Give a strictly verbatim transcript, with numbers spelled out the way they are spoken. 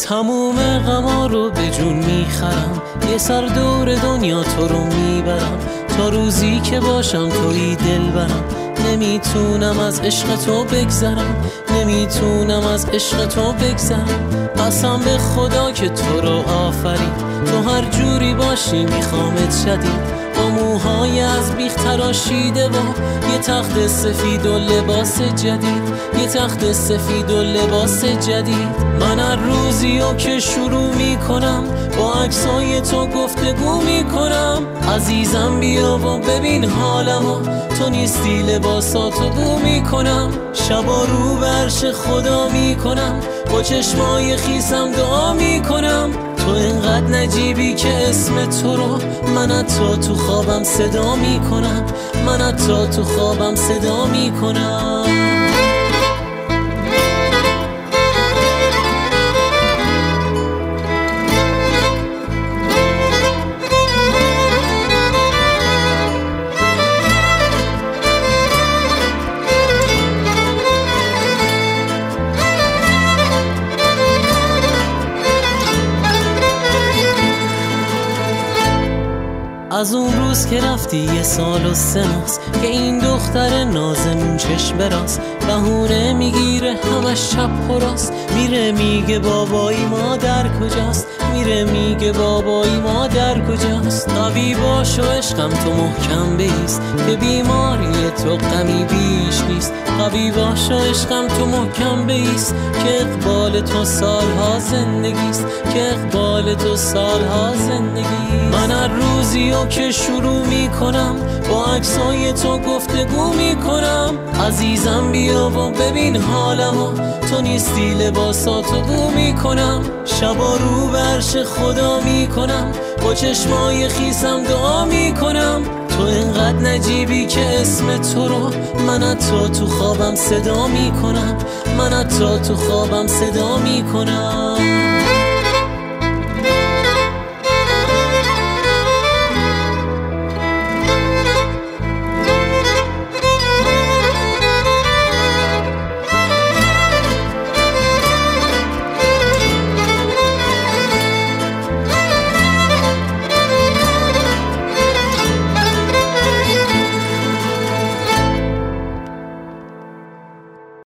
تموم غما رو به جون میخرم، یه سر دور دنیا تو رو میبرم، تا روزی که باشم توی دل برم. نمیتونم از عشق تو بگذرم، نمیتونم از عشق تو بگذرم. قسم به خدا که تو رو آفرید، تو هر جوری باشی میخوامت شدید. با موهای از بیخ تراشیده و یه تخت سفید و لباس جدید، یه تخت سفید و لباس جدید. من هر روزی رو که شروع میکنم با عکسای تو گفتگو میکنم. عزیزم بیا و ببین حالمو، تو نیستی لباساتو بو میکنم. شبا رو به عرش خدا میکنم، با چشمای خیسم دعا میکنم. تو اینقدر نجیبی که اسم تو رو من حتی تو خوابم صدا میکنم، من حتی تو خوابم صدا میکنم. از اون روز که رفتی یه سال و سه ماست که این دختر نازمون چشم براست، بهونه میگیره همش چپ و راست. میره میگه بابایی مادر کجاست، میره میگه بابایی مادر کجاست. قوی باش و عشقم تو محکم بیست، که بیماری تو غمی بیش نیست. قوی باش و عشقم تو محکم بیست، که اقبال تو سالها زندگیست، که اقبال تو سالها زندگی. من هر روزی رو که شروع میکنم با عکسای تو گفتگو میکنم. عزیزم بیا و ببین حالمو، تو نیستی لباساتو بو میکنم. شبا رو به عرش خدا میکنم، با چشمای خیسم دعا میکنم. تو اینقدر نجیبی که اسم تو رو من حتی تو خوابم صدا میکنم، من حتی تو خوابم صدا میکنم.